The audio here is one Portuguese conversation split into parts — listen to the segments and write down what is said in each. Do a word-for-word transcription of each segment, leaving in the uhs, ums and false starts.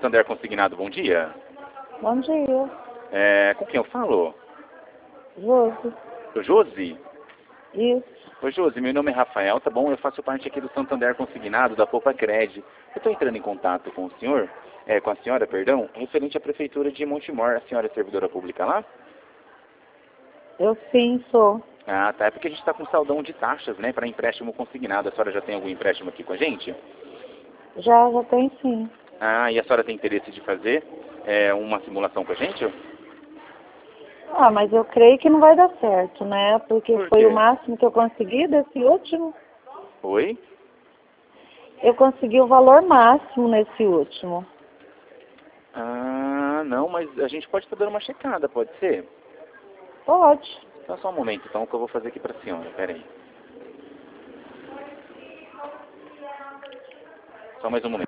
Santander Consignado, bom dia. Bom dia. É, com quem eu falo? Josi. O Josi? Isso. Oi, Josi, meu nome é Rafael, tá bom? Eu faço parte aqui do Santander Consignado, da Poupa Cred. Eu estou entrando em contato com o senhor, é, com a senhora, perdão, referente à Prefeitura de Montemor. A senhora é servidora pública lá? Eu sim sou. Ah, tá. É porque a gente está com saldão de taxas, né, para empréstimo consignado. A senhora já tem algum empréstimo aqui com a gente? Já, já tem sim. Ah, e a senhora tem interesse de fazer é, uma simulação com a gente? Ah, mas eu creio que não vai dar certo, né? Porque Por foi quê? o máximo que eu consegui desse último. Oi? Eu consegui o valor máximo nesse último. Ah, não, mas a gente pode estar dando uma checada, pode ser? Pode. Então, só um momento, então, que eu vou fazer aqui para a senhora. Pera aí. Só mais um momento.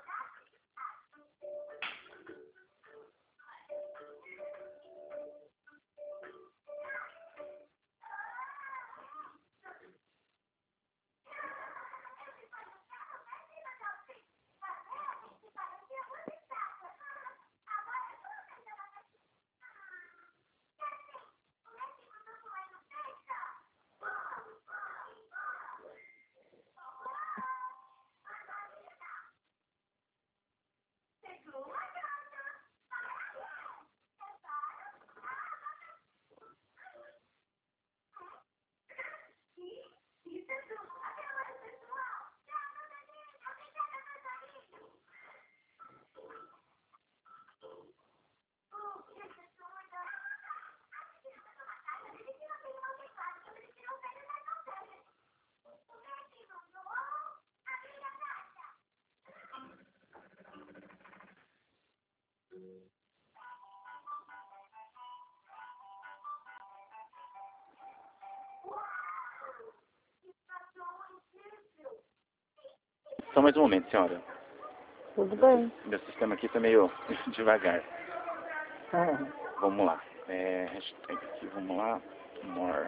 Só mais um momento, senhora. Tudo Meu, bem. sis- meu sistema aqui tá meio devagar. Ah, Vamos lá. É, hashtag aqui, vamos lá. More.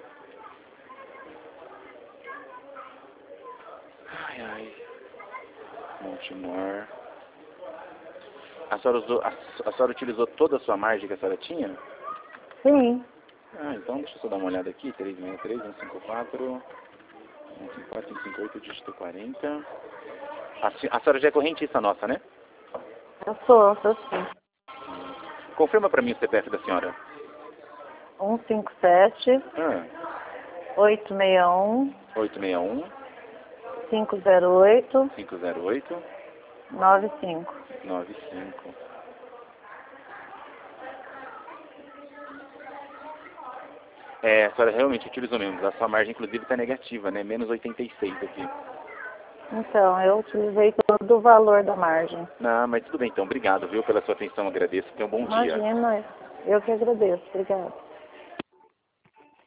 Ai, ai. Montemor. A senhora, usou, a, a senhora utilizou toda a sua margem que a senhora tinha? sim. Ah, então deixa eu só dar uma olhada aqui. três seis três, um cinco quatro, um cinco quatro, um cinco oito, dígito quarenta. A, se- a senhora já é correntista nossa, né? Eu sou, sou sim. Confirma pra mim o C P F da senhora. um cinco sete, Ah, oito seis um, oito seis um, cinco zero oito, cinco zero oito, nove cinco. nove cinco. É, a senhora realmente utilizou mesmo. A sua margem, inclusive, está negativa, né? Menos oitenta e seis aqui. Então, eu utilizei todo o valor da margem. Ah, mas tudo bem então. Obrigado, viu, pela sua atenção. Agradeço. Tenha um bom dia. Imagina, eu que agradeço. Obrigada.